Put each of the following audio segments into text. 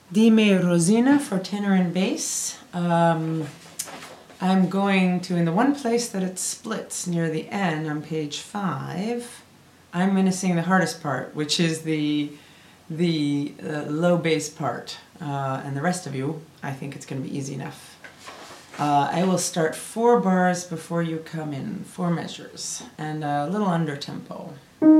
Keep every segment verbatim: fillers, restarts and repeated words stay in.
Dime Rosina for tenor and bass. Um, I'm going to, in the one place that it splits near the end on page five, I'm going to sing the hardest part, which is the the uh, low bass part. Uh, and the rest of you, I think it's going to be easy enough. Uh, I will start four bars before you come in, four measures, and a little under tempo.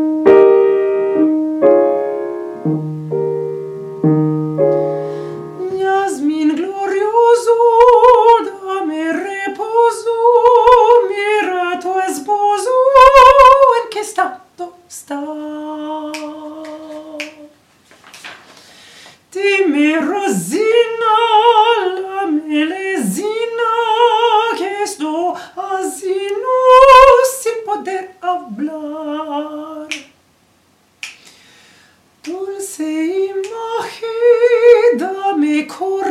Jasmin glorioso, dame reposo, mira tu esposo, en che stato sta. Dime Rosina, la melesina, que sto asino sin poder hablar. Dulce imagen, dame corazón.